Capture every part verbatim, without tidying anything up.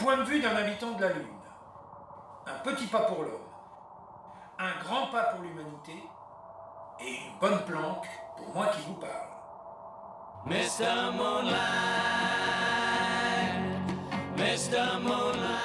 point de vue d'un habitant de la Lune. Un petit pas pour l'homme, un grand pas pour l'humanité et une bonne planque pour moi qui vous parle. mister Moonlight, mister Moonlight.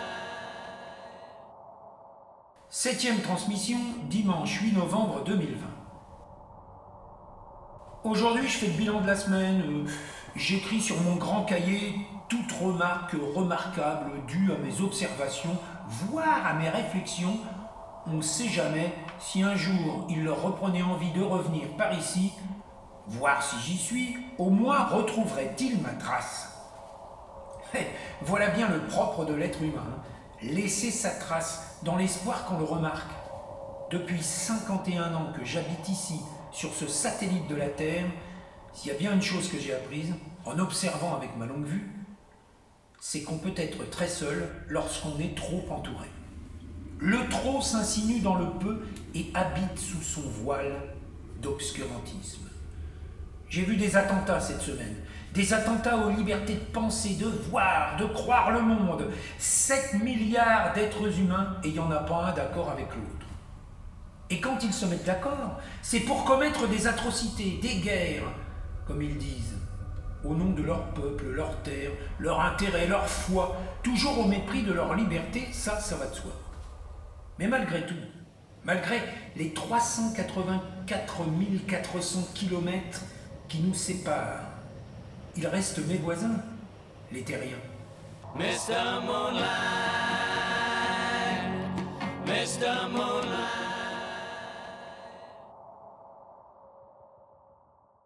Septième transmission, dimanche huit novembre deux mille vingt. Aujourd'hui, je fais le bilan de la semaine. Euh, J'écris sur mon grand cahier toute remarque remarquable due à mes observations, voire à mes réflexions. On ne sait jamais si un jour il leur reprenait envie de revenir par ici, voir si j'y suis, au moins retrouverait-il ma trace. Eh, voilà bien le propre de l'être humain, hein. Laisser sa trace dans l'espoir qu'on le remarque. Depuis cinquante et un ans que j'habite ici, sur ce satellite de la Terre, s'il y a bien une chose que j'ai apprise, en observant avec ma longue vue, c'est qu'on peut être très seul lorsqu'on est trop entouré. Le trop s'insinue dans le peu et habite sous son voile d'obscurantisme. J'ai vu des attentats cette semaine, des attentats aux libertés de penser, de voir, de croire le monde. sept milliards d'êtres humains et il n'y en a pas un d'accord avec l'autre. Et quand ils se mettent d'accord, c'est pour commettre des atrocités, des guerres, comme ils disent, au nom de leur peuple, leur terre, leur intérêt, leur foi, toujours au mépris de leur liberté, ça, ça va de soi. Mais malgré tout, malgré les trois cent quatre-vingt-quatre mille quatre cents kilomètres qui nous séparent, ils restent mes voisins, les terriens. mister Moonlight, mister Moonlight.